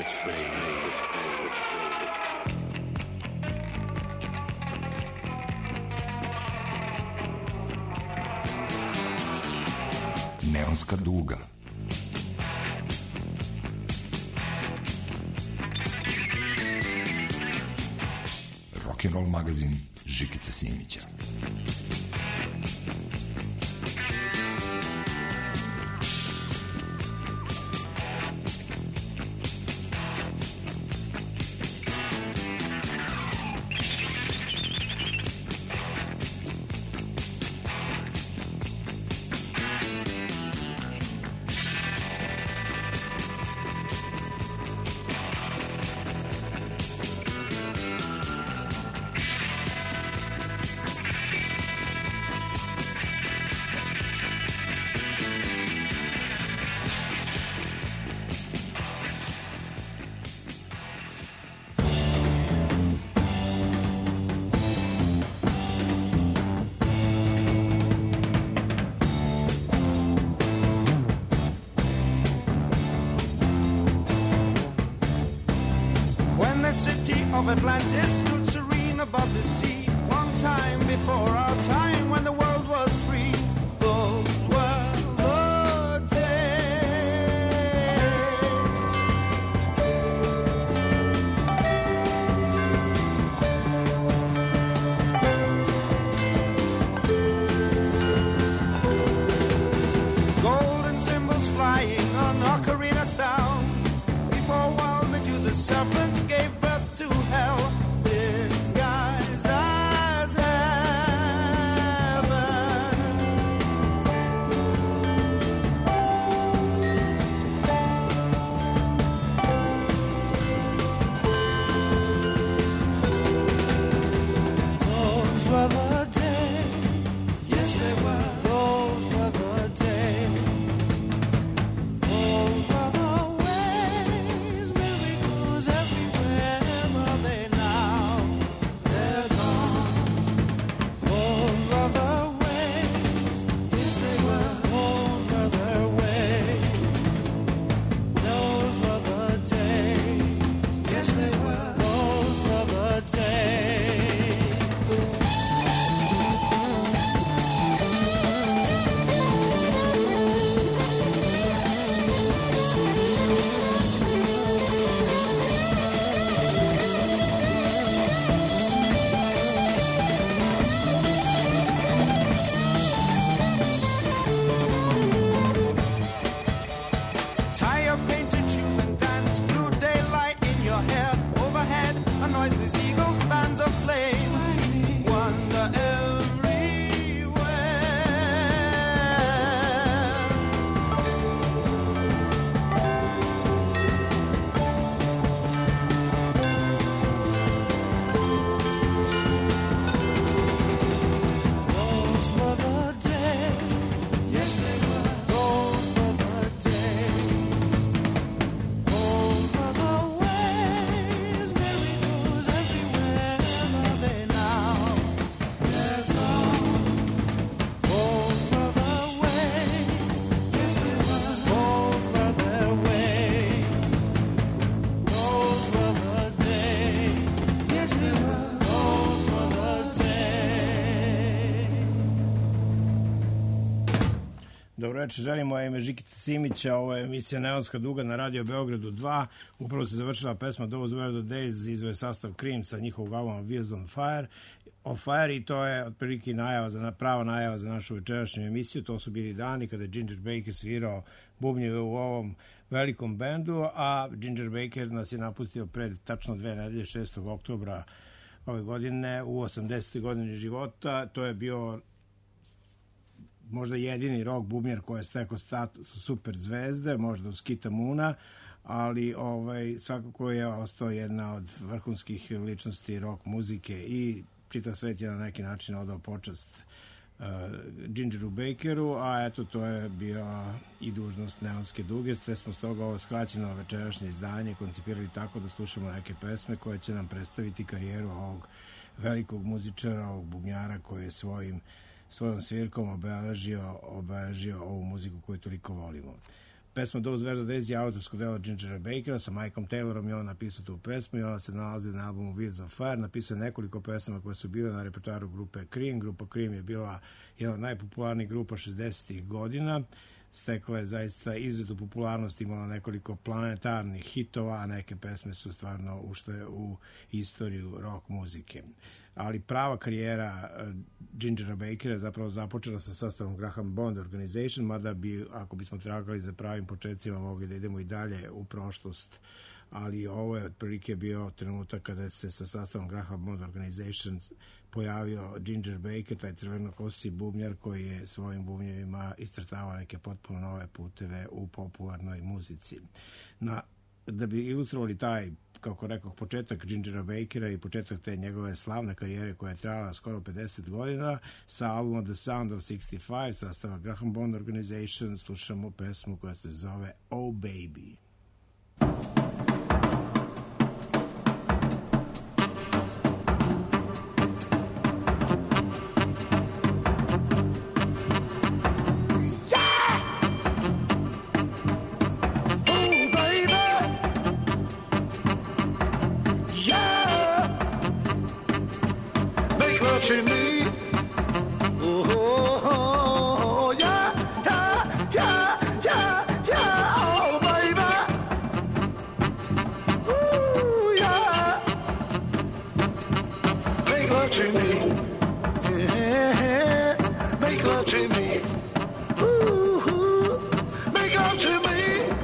Neonska duga. Rock'n'roll magazin Žikice Simića. Of Atlantis stood serene above the sea, long time before our time when the world was free. Those were the days. Golden cymbals flying on ocarina sound before wild Medusa's serpents gave birth to hell, disguised as heaven. Those were the days, yes they were. Those were the days. Those were the ways, miracles everywhere. Are they now? They're gone. Those were the ways, yes they were. Those were the ways. Those were the days, yes they were. Those were the days. Tie your painted shoes and dance. Blue daylight in your hair. Overhead, a noiseless eagle fans a flame. Wonder everywhere. Those were the days, yes they were. Those were the days. Those were the ways, miracles everywhere. Are they now? They're gone. Those were the ways, yes they were. Those were their ways. Those were the days, yes they were. Those were the days. Dobro večer, želim moje ime Žikica Simića, ovo je emisija Neonska duga na Radio Beogradu 2. Upravo se završila pesma Those Were the Days, izveo sastav Cream sa njihovog albuma Wheels on Fire i to je otprilike prava najava za našu večerašnju emisiju. To su bili dani kada je Ginger Baker svirao bubnjeve u ovom velikom bendu, a Ginger Baker nas je napustio pred tačno 2 nedelje, 6. oktobra ove godine, u 80. godini života. To je bio možda jedini rock bubnjar koji je stekao status super zvezde, možda uz Kita Moona, ali svakako je ostao jedna od vrhunskih ličnosti rock muzike i čitav svet je na neki način odao počast Gingeru Bakeru, a eto to je bila i dužnost Neonske duge, te smo stoga ovo skraćeno večerašnje izdanje koncipirali tako da slušamo neke pesme koje će nam predstaviti karijeru ovog velikog muzičara, ovog bubnjara koji je svojom svirkom obeležio ovu muziku koju toliko volimo. Pesma Those Were the Days je autorsko delo Gingera Bakera, sa Mikeom Taylorom je on napisao tu pesmu i ona se nalazi na albumu Wheels of Fire. Napisao je nekoliko pesama koje su bile na repertoaru grupe Cream. Grupa Cream je bila jedna od najpopularnijih grupa 60-ih godina. Stekla je zaista izuzetnu popularnost, imala nekoliko planetarnih hitova, a neke pesme su stvarno ušle u istoriju rock muzike. Ali prava karijera Gingera Bakera je zapravo započela sa sastavom Graham Bond Organization, mada bi, ako bismo tragali za pravim početcima, mogli da idemo i dalje u prošlost, ali ovo je otprilike bio trenutak kada se sa sastavom Graham Bond Organization pojavio Ginger Baker, taj crvenokosi bubnjar koji je svojim bubnjevima iscrtavao neke potpuno nove puteve u popularnoj muzici. Da bi ilustrovali taj, kako rekoh, početak Gingera Bakera i početak te njegove slavne karijere koja je trajala skoro 50 godina, sa albumom The Sound of 65 sastava Graham Bond Organization slušamo pesmu koja se zove Oh Baby. To me, oh, yeah, yeah, yeah, yeah, yeah, oh baby, ooh, yeah, make love to me, yeah, make love to me, ooh, make love to me.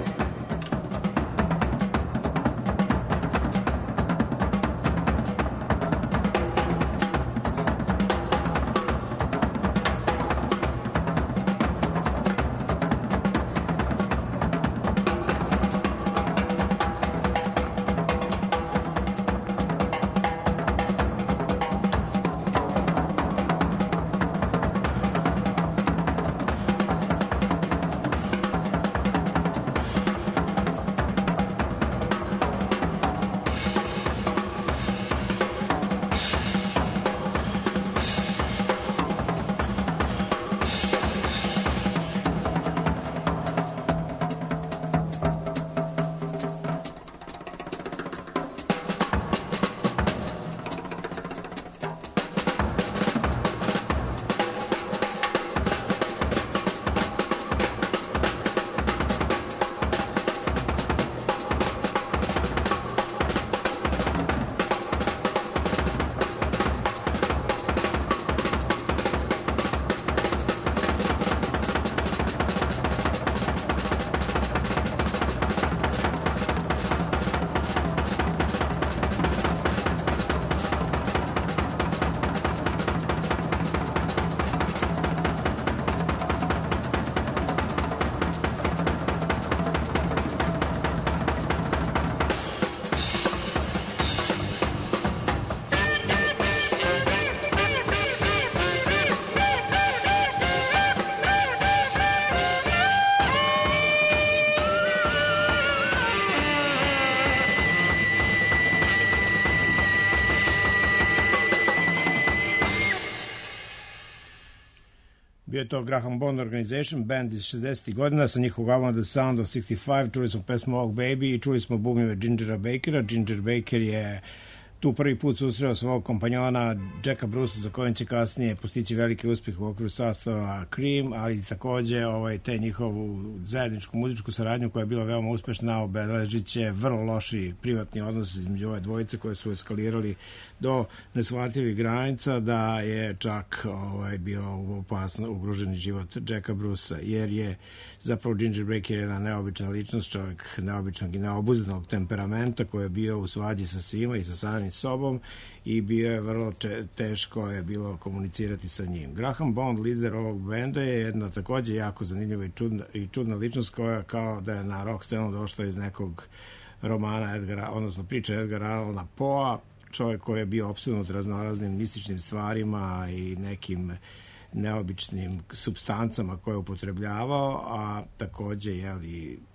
Bio je to Graham Bond Organization, band iz 60. godina, sa njihovog albuma The Sound of 65, čuli smo pesmu Oh Baby i čuli smo bubnjeve Gingera Bakera. Ginger Baker je tu prvi put susreo svog kompanjona Jacka Brucea, za kojim će kasnije postići veliki uspjeh u okviru sastava Cream, ali takođe te njihovu zajedničku muzičku saradnju koja je bila veoma uspešna, obeležit će vrlo loši privatni odnos između ove dvojice koje su eskalirali do neshvatljivih granica, da je čak bio opasno ugroženi život Jacka Brucea, jer je zapravo Ginger Baker jedna neobična ličnost, čovjek neobičnog i neobuzdanog temperamenta koji je bio u svađi sa svima i sa samim sobom i bio je vrlo teško je bilo komunicirati sa njim. Graham Bond, lider ovog benda, je jedna takođe jako zanimljiva i čudna ličnost koja kao da je na rock scenu došla iz nekog romana odnosno priče Edgara Allana Poe, čovjek koji je bio opsednut raznoraznim mističnim stvarima i nekim neobičnim supstancama koje je upotrebljavao, a takođe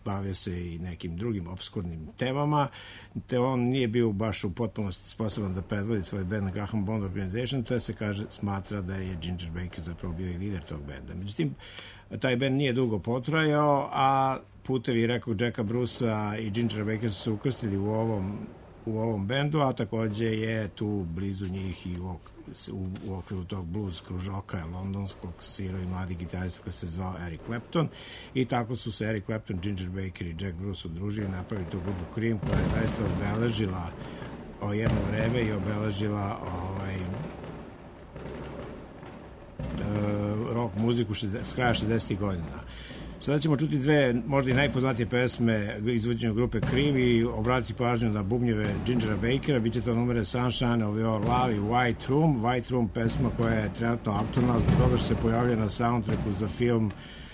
bavio se i nekim drugim obskurnim temama, te on nije bio baš u potpunosti sposoban da predvodi svoj band Graham Bond Organization, te se smatra da je Ginger Baker zapravo bio i lider tog benda. Međutim, taj band nije dugo potrajao, a putevi, rekao, Jacka Brucea i Gingera Bakera su se ukrstili u ovom bendu, a takođe je tu blizu njih i u okviru tog blues kružoka londonskog svirao i mladi gitarista koji se zvao Eric Clapton, i tako su se Eric Clapton, Ginger Baker i Jack Bruce udružili i napravili tu grupu Cream, koja je zaista obeležila jedno vreme i obeležila rock muziku s kraja 60. godina. Sada ćemo čuti dve, možda i najpoznatije pesme izvođenja grupe Cream i obratiti pažnju na bubnjeve Gingera Bakera. Biće to numere Sunshine of Your Love i White Room. White Room, pesma koja je trenutno aktualna zbog toga što se pojavlja na soundtracku za film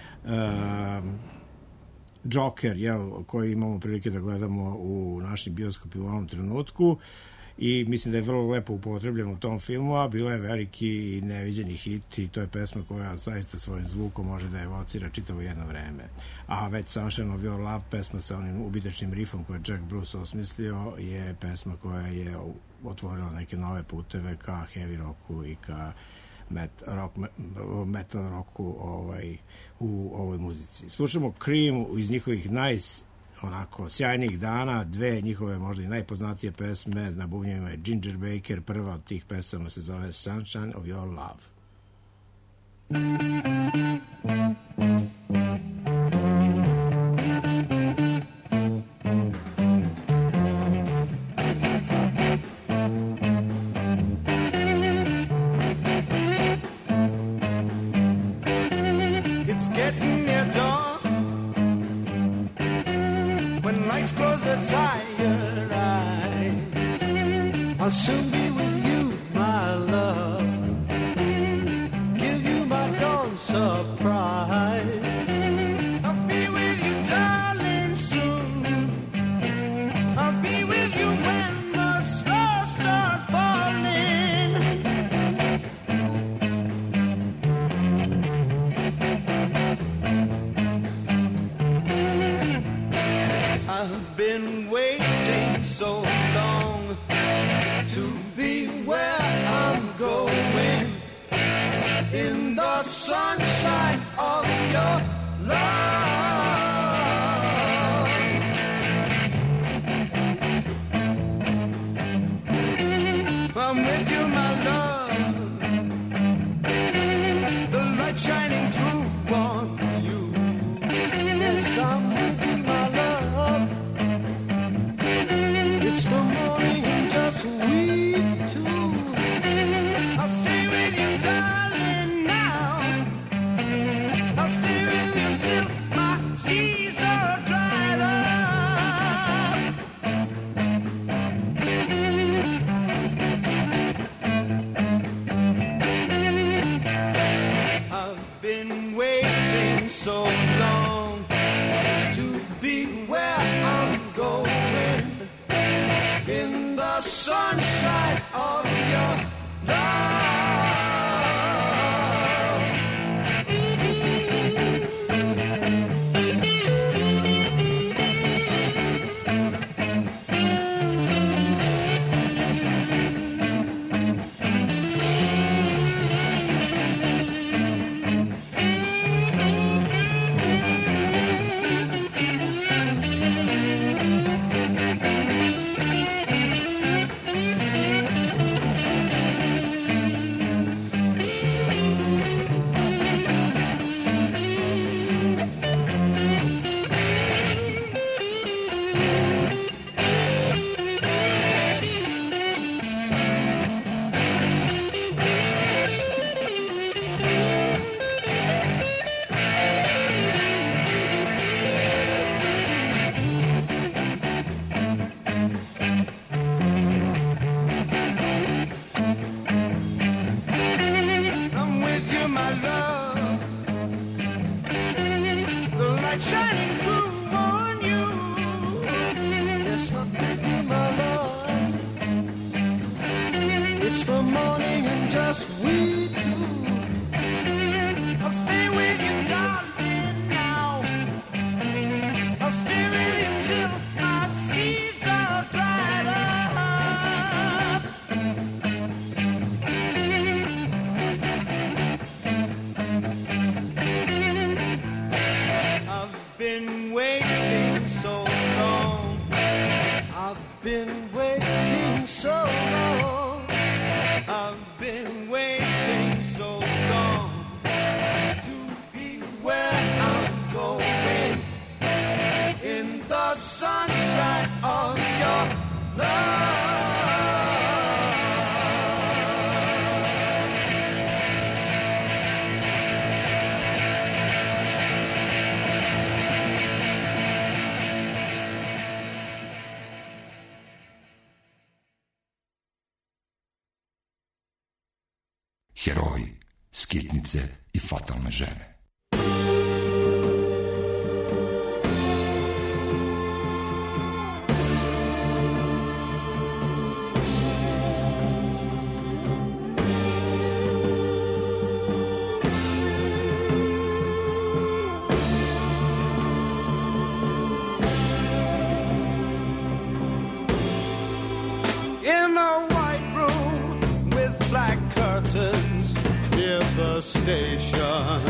Joker, koji imamo prilike da gledamo u našim bioskopima u ovom trenutku. I mislim da je vrlo lepo upotrebljen u tom filmu, a bila je veliki i neviđeni hit i to je pesma koja zaista svojim zvukom može da evocira čitavo jedno vreme. A već Sunshine of Your Love, pesma sa onim ubitačnim rifom koje je Jack Bruce osmislio, je pesma koja je otvorila neke nove puteve ka heavy rocku i ka metal rocku u ovoj muzici. Slušamo Cream iz njihovih sjajnih dana, dve njihove možda i najpoznatije pesme, na bubnjevima je Ginger Baker, prva od tih pesama se zove Sunshine of Your Love. It's getting near dawn. Close the tired eyes. I'll soon be with you, my love. Give you my dawn surprise. I'll be with you, darling, soon. I'll be with you when the stars start falling. I've been waiting so long to be where I'm going, in the sunshine of your love. I'm with you, my love, the light shining through on you. Yes, I'm with you, my love. It's the morning and just we two. I'll stay with you, darling, now. I'll stay with you till my seas are dried up. I've been waiting so long to be where I'm going, in the sunshine of your love. I'm with you, my love, the light shining through on you. Yes, I'm with you, my love. It's the morning and just we two. I'll stay with you, darling, now. I'll stay heroji, skitnice i fatalne žene. In a white room with black curtains near the station.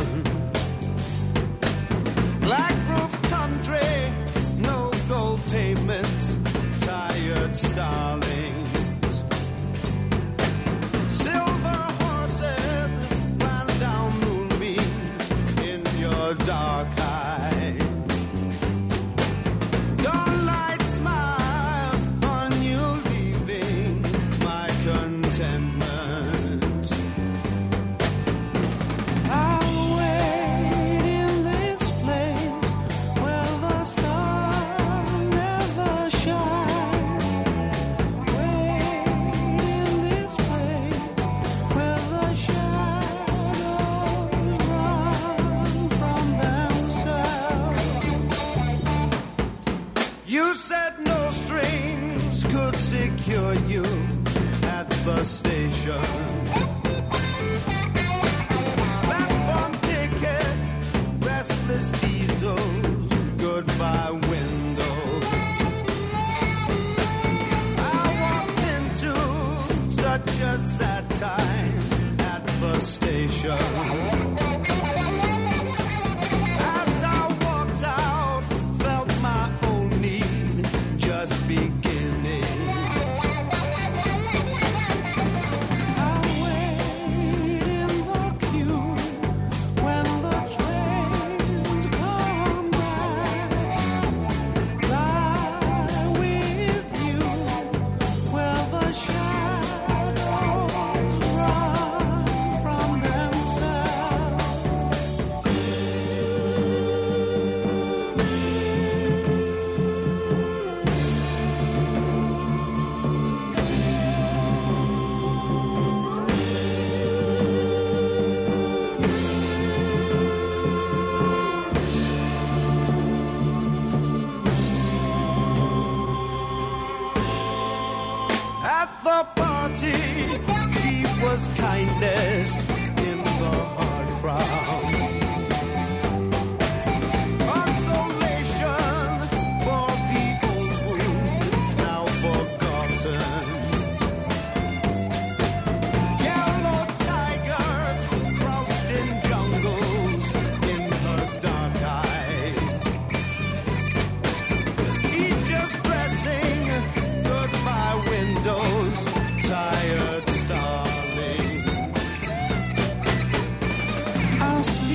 Black roof country, no gold pavements, tired starlings. Silver horses ran down moonbeams in your dark eyes. Dawnlight smile on you, leaving my contentment. I'll wait in this place where the sun never shines. Wait in this place where the shadows run from themselves. You said no strings could secure you at the station. Platform ticket, restless diesels, goodbye windows. I walked into such a sad time at the station. As I walked out, felt my own need just beginning. I wait in the queue when the trains come back. Lie with you where the shadows run from themselves. At the party, she was kindness in the hard crowd. Consolation for the old wound now forgotten. Yellow tigers crouched in jungles in her dark eyes. She's just dressing, goodbye windows, tired starling. I'll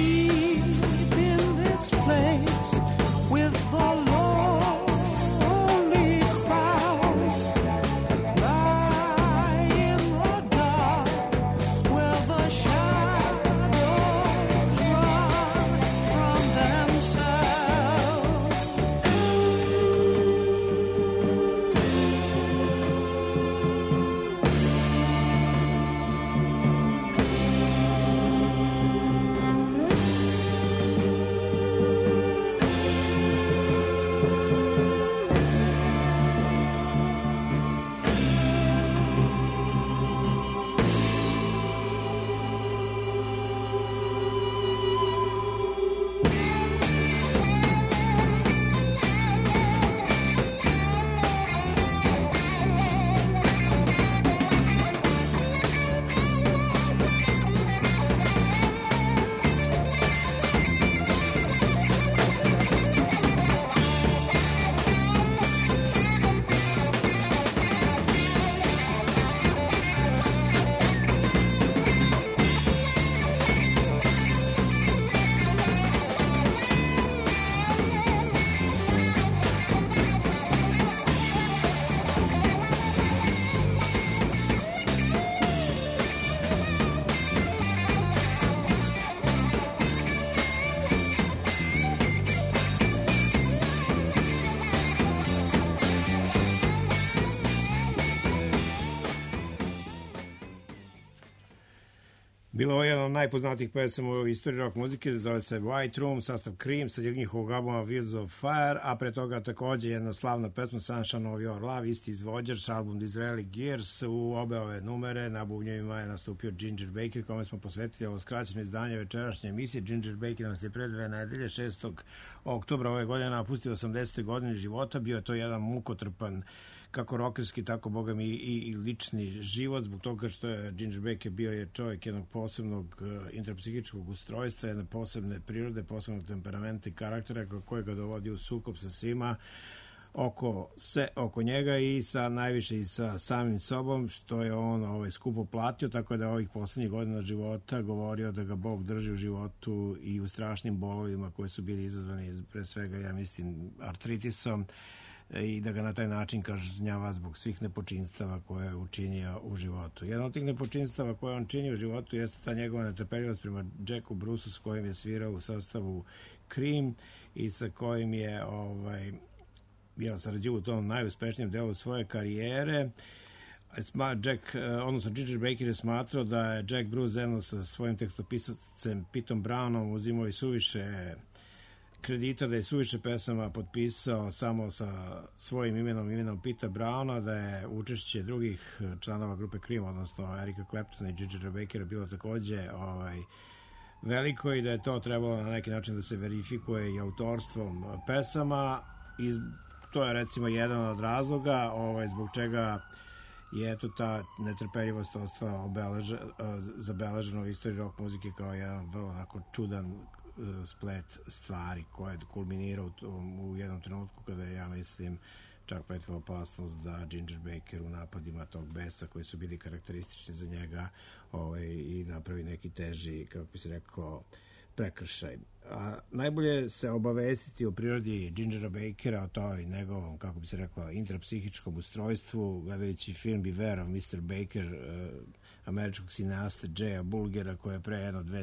Bilo je jedan od najpoznatijih pesama u istoriji rock muzike, zove se White Room, sastav Cream, sa njihovog albuma Wheels of Fire, a pre toga takođe jedna slavna pesma Sunshine of Your Love, isti izvođač sa album Disraeli Gears. U obe ove numere na bubnjevima je nastupio Ginger Baker, kome smo posvetili ovo skraćeno izdanje večerašnje emisije. Ginger Baker nas je pre 2 nedelje, 6. oktobra ove godine, napustio 80. godine života. Bio je to jedan mukotrpan kako rokerski, tako boga mi i lični život, zbog toga što je Ginger Baker bio je čovjek jednog posebnog intrapsihičkog ustrojstva, jedne posebne prirode, posebnog temperamenta i karaktera koji ga dovodi u sukob sa svima oko njega i najviše i sa samim sobom, što je on skupo platio, tako da ovih poslednjih godina života govorio da ga Bog drži u životu i u strašnim bolovima koji su bili izazvani pre svega, ja mislim, artritisom, i da ga na taj način kažnjava zbog svih nepočinstava koje je učinio u životu. Jedan od tih nepočinstava koje on čini u životu jeste ta njegova netrpeljivost prema Jacku Bruceu, s kojim je svirao u sastavu Cream i sa kojim je sarađivao u tom najuspešnijem delu svoje karijere. Ginger Baker je smatrao da je Jack Bruce zajedno sa svojim tekstopisacem Pitom Brownom uzimao i suviše kredita, da je suviše pesama potpisao samo sa svojim imenom Pita Browna, da je učešće drugih članova grupe Cream, odnosno Erika Claptona i Gingera Bakera, bilo takođe veliko i da je to trebalo na neki način da se verifikuje i autorstvom pesama i to je recimo jedan od razloga zbog čega je eto ta netrpeljivost ostala zabeležena u istoriji rock muzike kao jedan vrlo onako čudan splet stvari koje je kulminirao u jednom trenutku kada je, ja mislim, čak pretila opasnost da Ginger Baker u napadima tog besa koji su bili karakteristični za njega i napravi neki teži, kako bi se rekao, prekršaj. A najbolje se obavestiti o prirodi Gingera Bakera, o toj njegovom, kako bi se rekao, intrapsihičkom ustrojstvu, gledajući film Beware of Mr. Baker, američkog cineasta Jaya Bulgera, koji je pre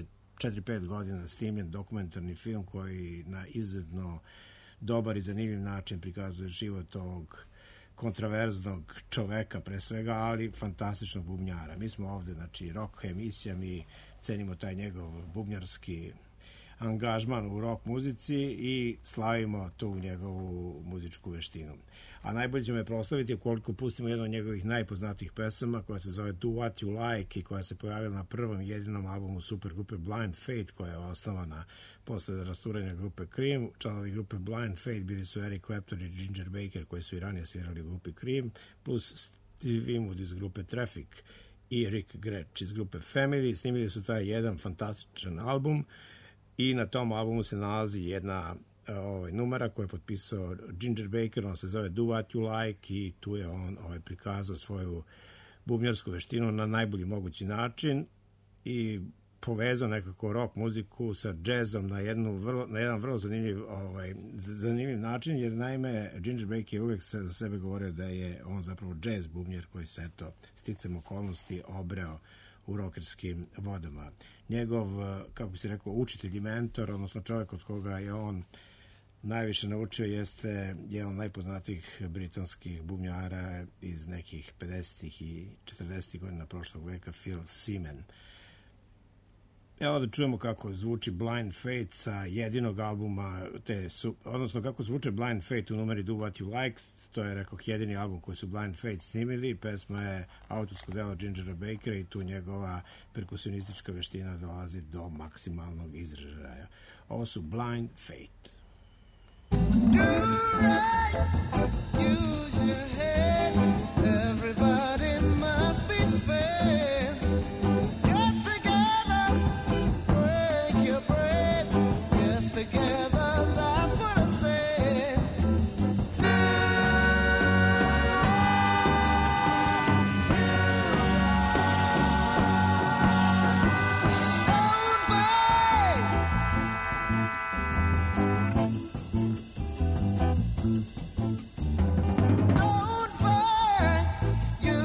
4-5 godina snimljen dokumentarni film koji na izuzetno dobar i zanimljiv način prikazuje život ovog kontraverznog čoveka pre svega, ali fantastičnog bubnjara. Mi smo ovde, znači, rock emisija, mi cenimo taj njegov bubnjarski angažman u rock muzici i slavimo tu njegovu muzičku veštinu. A najbolje ćemo je proslaviti ukoliko pustimo jednu od njegovih najpoznatijih pesama koja se zove Do What You Like i koja se pojavila na prvom jedinom albumu supergrupe Blind Fate, koja je osnovana posle rasturanja grupe Cream. Članovi grupe Blind Fate bili su Eric Clapton i Ginger Baker, koji su i ranije svirali u grupi Cream, plus Steve Winwood iz grupe Traffic i Rick Gretsch iz grupe Family. Snimili su taj jedan fantastičan album i na tom albumu se nalazi jedna numera koju je potpisao Ginger Baker, on se zove Do What You Like i tu je on prikazao svoju bubnjarsku veštinu na najbolji mogući način i povezao nekako rock muziku sa džezom na jedan vrlo zanimljiv način, jer naime Ginger Baker je uvijek za sebe govorio da je on zapravo džez bubnjar koji se sticam okolnosti obreo u rokerskim vodama. Njegov, kako bi se rekao, učitelj i mentor, odnosno čovjek od koga je on najviše naučio, jeste jedan od najpoznatijih britanskih bubnjara iz nekih 50. i 40. godina prošlog veka, Phil Seaman. Evo da čujemo kako zvuči Blind Fate sa jedinog albuma, odnosno kako zvuče Blind Fate u numeri Do What You Like. To je, rekoh, jedini album koji su Blind Fate snimili. Pesma je autorsko delo Gingera Bakera i tu njegova perkusionistička veština dolazi do maksimalnog izražaja. Ovo su Blind Fate. Use your head. Everybody must be fair. Get together, break your bread. Yes, together, that's what I said. Don't fight.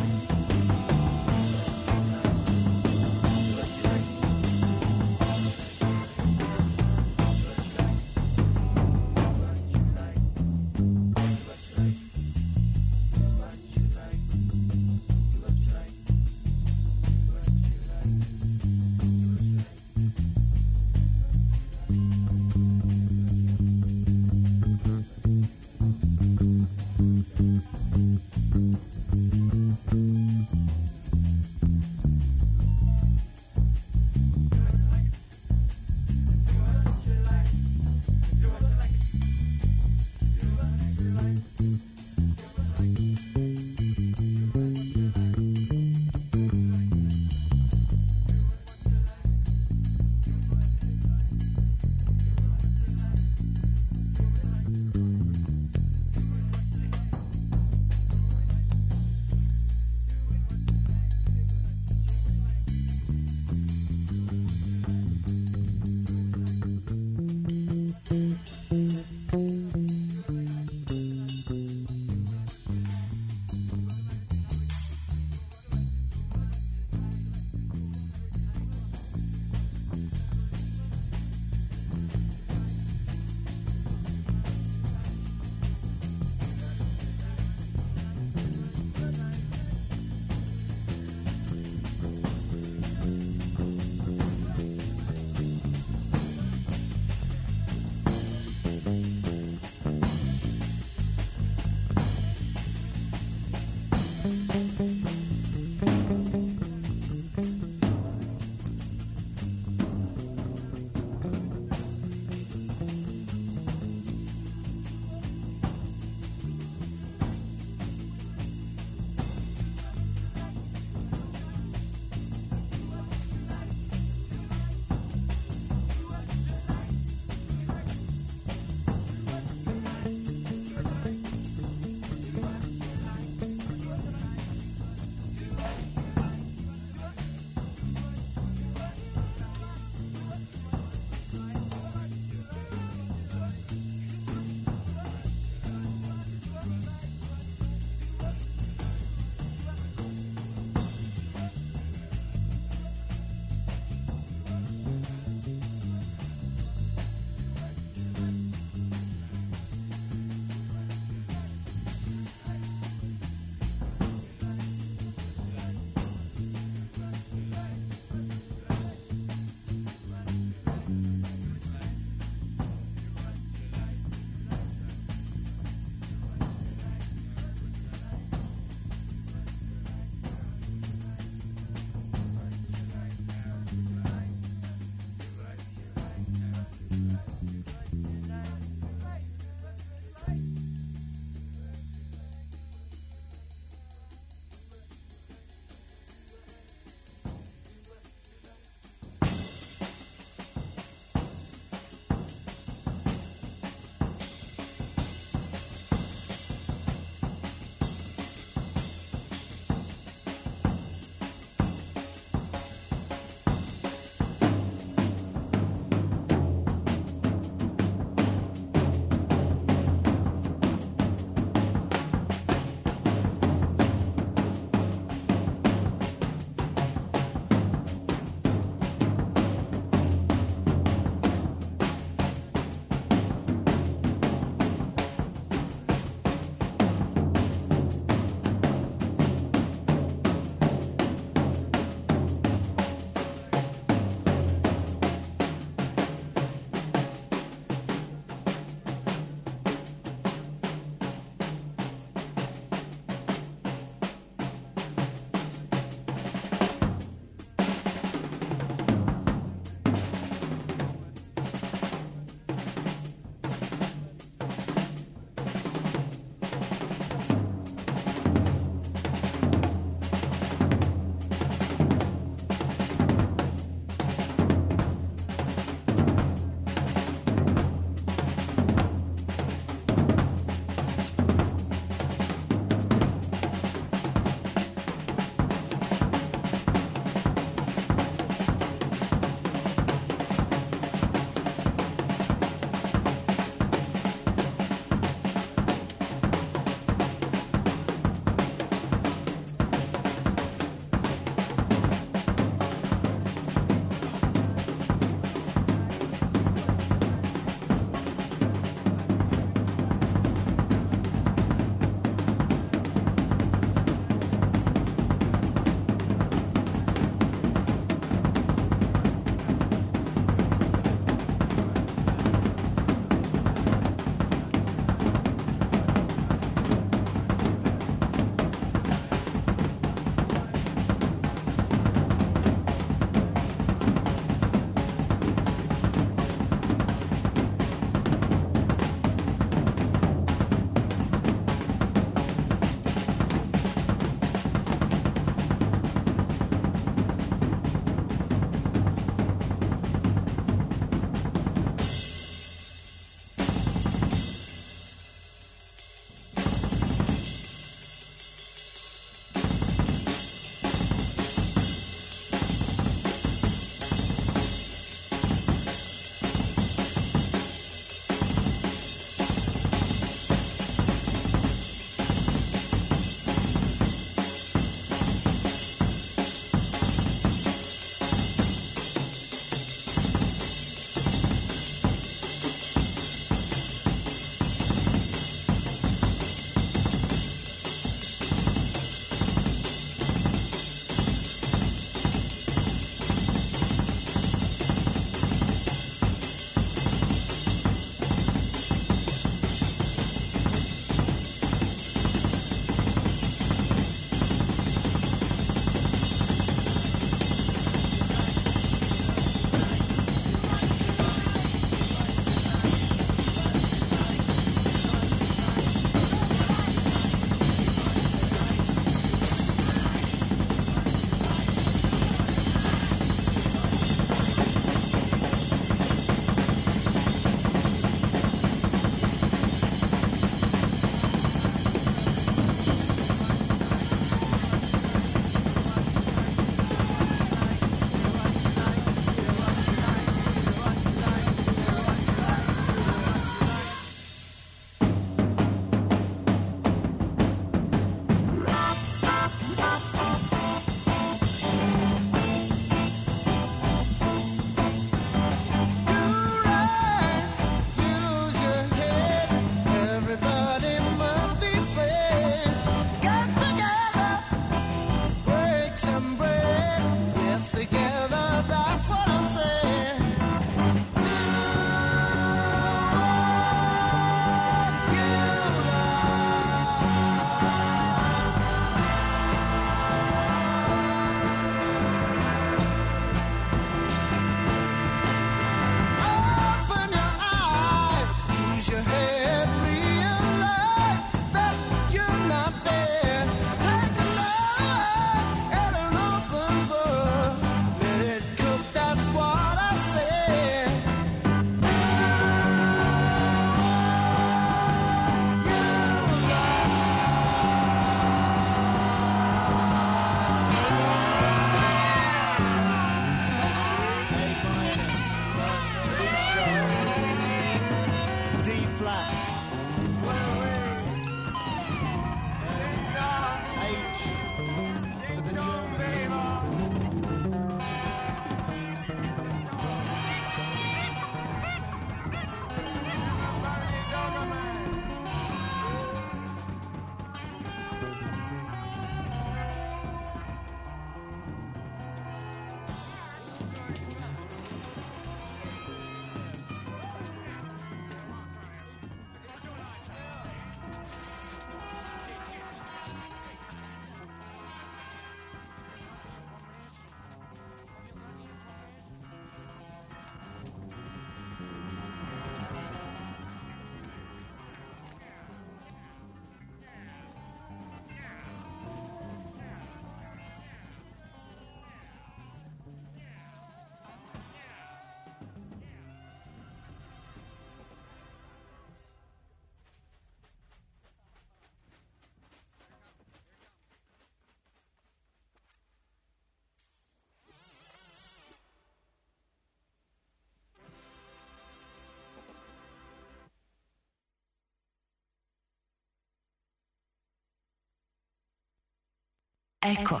Eko.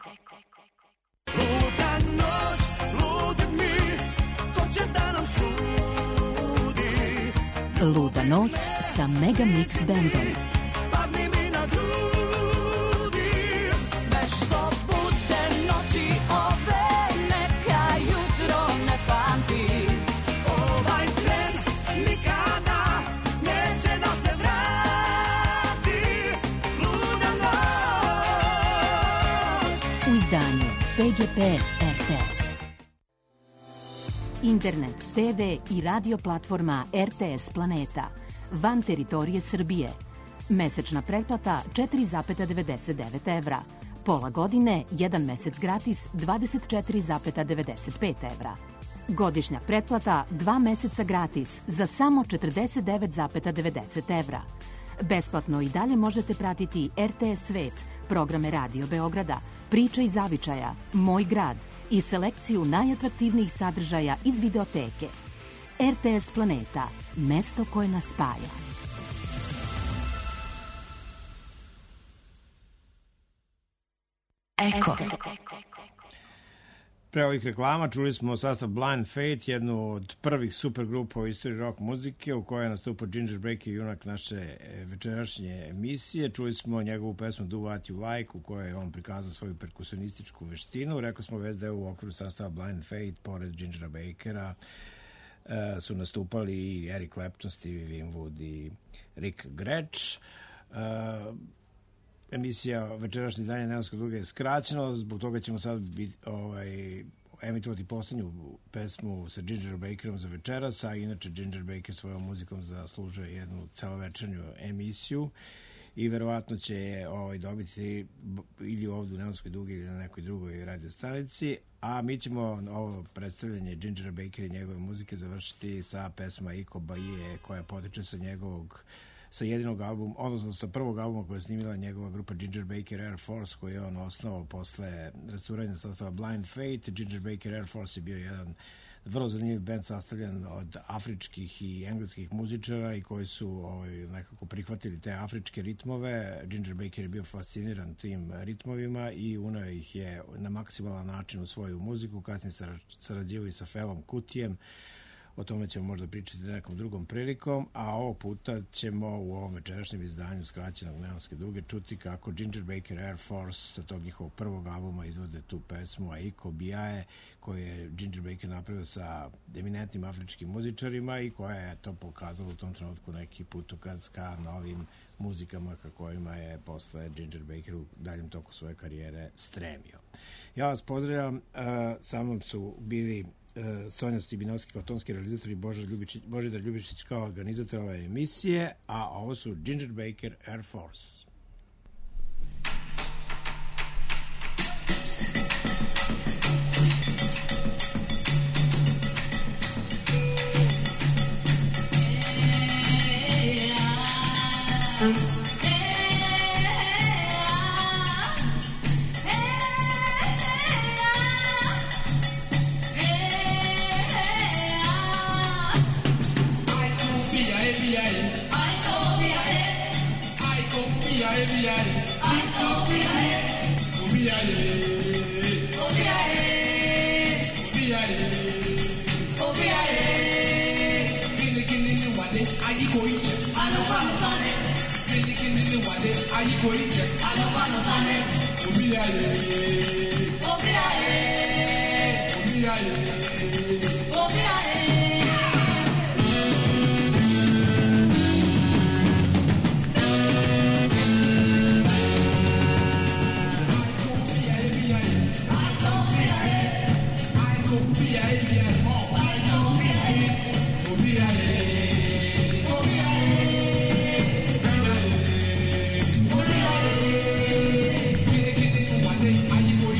Luda noć, ludi mi, ko će da nam sudi? Luda noć sa Mega Mix Bandom. Padni mi na grudi. Sve što bude noći ove, neka jutro ne pamti. Ovaj tren nikada neće da se vrati. Luda noć. U izdanju PGP RTS. Internet, TV i radio platforma RTS Planeta. Van teritorije Srbije. Mesečna pretplata 4,99 evra. Pola godine, 1 mesec gratis 24,95 evra. Godišnja pretplata 2 meseca gratis za samo 49,90 evra. Besplatno i dalje možete pratiti RTS Svet, programe Radio Beograda, Priče iz zavičaja, Moj grad i selekciju najatraktivnijih sadržaja iz videoteke. RTS Planeta, mesto koje nas spaja. Eko. Pre ovih reklama čuli smo sastav Blind Fate, jednu od prvih supergrupa u istoriji rock muzike u kojoj je nastupao Ginger Baker, junak naše večerašnje emisije. Čuli smo njegovu pesmu Do What You Like u kojoj je on prikazao svoju perkusionističku veštinu. Rekao smo već da je u okviru sastava Blind Fate, pored Gingera Bakera, su nastupali i Eric Clapton, Stevie Winwood i Rick Gretsch. Emisija večerašnje izdanje Neonskog duga je skraćeno, zbog toga ćemo sad emitovati poslednju pesmu sa Gingerom Bakerom za večeras, a inače Ginger Baker svojom muzikom zaslužuje jednu celovečernju emisiju i verovatno će je dobiti ili ovdje u Neonskoj dugi ili na nekoj drugoj radio stanici, a mi ćemo ovo predstavljanje Gingera Bakera i njegove muzike završiti sa pesma Iko Baije, koja potiče sa jedinog albuma, odnosno sa prvog albuma koje je snimila njegova grupa Ginger Baker Air Force, koji je on osnovao posle rasturanja sastava Blind Fate. Ginger Baker Air Force je bio jedan vrlo zanimljiv band sastavljen od afričkih i engleskih muzičara i koji su nekako prihvatili te afričke ritmove. Ginger Baker je bio fasciniran tim ritmovima i uneo ih je na maksimalan način u svoju muziku. Kasnije sarađivao i sa Felom Kutijem. O tome ćemo možda pričati nekom drugom prilikom, a ovog puta ćemo u ovom večerašnjem izdanju skraćenog Neonske duge čuti kako Ginger Baker Air Force sa tog njihovog prvog albuma izvode tu pesmu Aiko Biae, koju je Ginger Baker napravio sa eminentnim afričkim muzičarima i koja je to pokazala u tom trenutku neki putokaz ka novim muzikama ka kojima je posle Ginger Baker u daljem toku svoje karijere stremio. Ja vas pozdravljam, sa mnom su bili Sonja Stibinovski kao tonski realizator i Božidar Ljubišić kao organizator ove emisije, a ovo su Ginger Baker Air Force. Are you going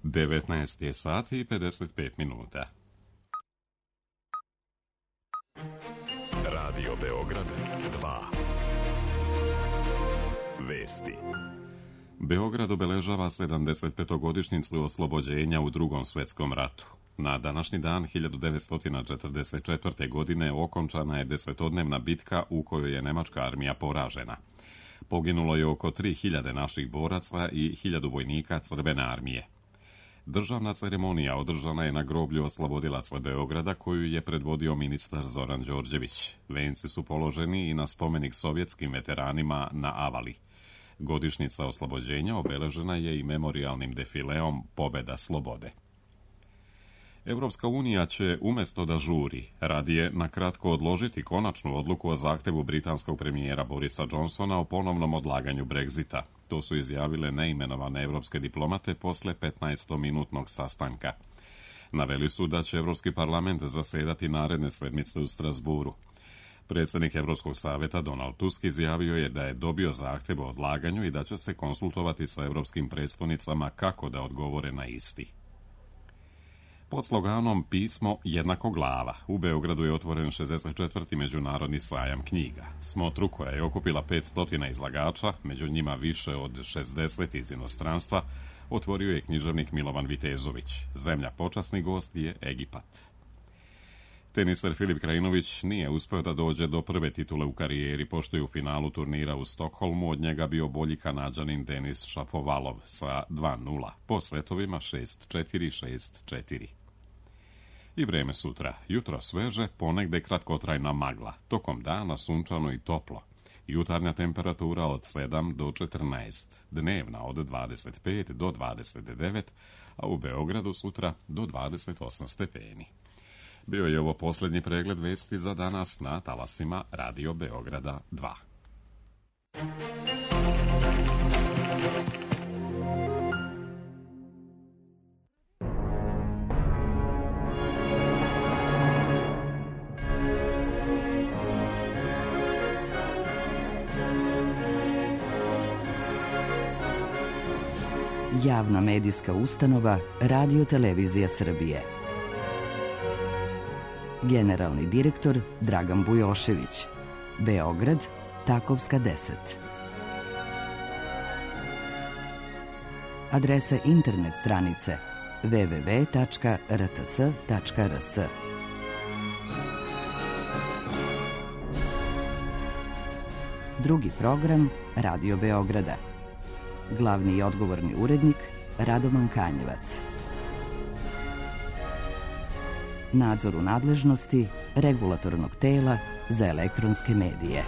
19 je sati i 55 minuta. Radio Beograd 2. Vesti. Beograd obeležava 75-godišnjicu oslobođenja u Drugom svjetskom ratu. Na današnji dan 1944. godine okončana je 10-dnevna bitka u kojoj je nemačka armija poražena. Poginulo je oko 3000 naših boraca i 1000 vojnika Crvene armije. Državna ceremonija održana je na groblju oslobodilaca Beograda koju je predvodio ministar Zoran Đorđević. Venci su položeni i na spomenik sovjetskim veteranima na Avali. Godišnjica oslobođenja obeležena je i memorijalnim defileom Pobeda slobode. Evropska unija će, umjesto da žuri, radije na kratko odložiti konačnu odluku o zahtevu britanskog premijera Borisa Johnsona o ponovnom odlaganju Brexita. To su izjavile neimenovane evropske diplomate posle 15-minutnog sastanka. Naveli su da će Evropski parlament zasedati naredne sedmice u Strasburu. Predsjednik Evropskog savjeta Donald Tusk izjavio je da je dobio zahtev o odlaganju i da će se konsultovati sa evropskim predstavnicama kako da odgovore na isti. Pod sloganom Pismo jednako glava u Beogradu je otvoren 64. međunarodni sajam knjiga. Smotru koja je okupila 500 izlagača, među njima više od 60 iz inostranstva, otvorio je književnik Milovan Vitezović. Zemlja počasni gost je Egipat. Teniser Filip Krajinović nije uspio da dođe do prve titule u karijeri, pošto je u finalu turnira u Stokholmu od njega bio bolji Kanađanin Denis Šapovalov sa 2-0, po setovima 6-4, 6-4. I vreme sutra. Jutro sveže, ponegde kratkotrajna magla. Tokom dana sunčano i toplo. Jutarnja temperatura od 7 do 14. Dnevna od 25 do 29, a u Beogradu sutra do 28 stepeni. Bio je ovo posljednji pregled vesti za danas na talasima Radio Beograda 2. Javna medijska ustanova Radio Televizija Srbije. Generalni direktor Dragan Bujošević. Beograd, Takovska 10. Adresa internet stranice www.rts.rs. Drugi program Radio Beograda. Glavni i odgovorni urednik Radovan Kanjevac. Nadzor u nadležnosti Regulatornog tela za elektronske medije.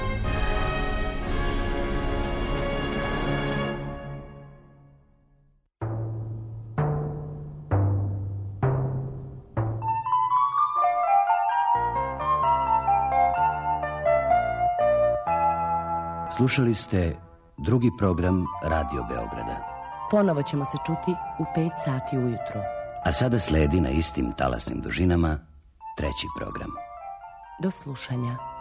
Slušali ste drugi program Radio Beograda. Ponovo ćemo se čuti u 5 sati ujutro. A sada sledi na istim talasnim dužinama treći program. Do slušanja.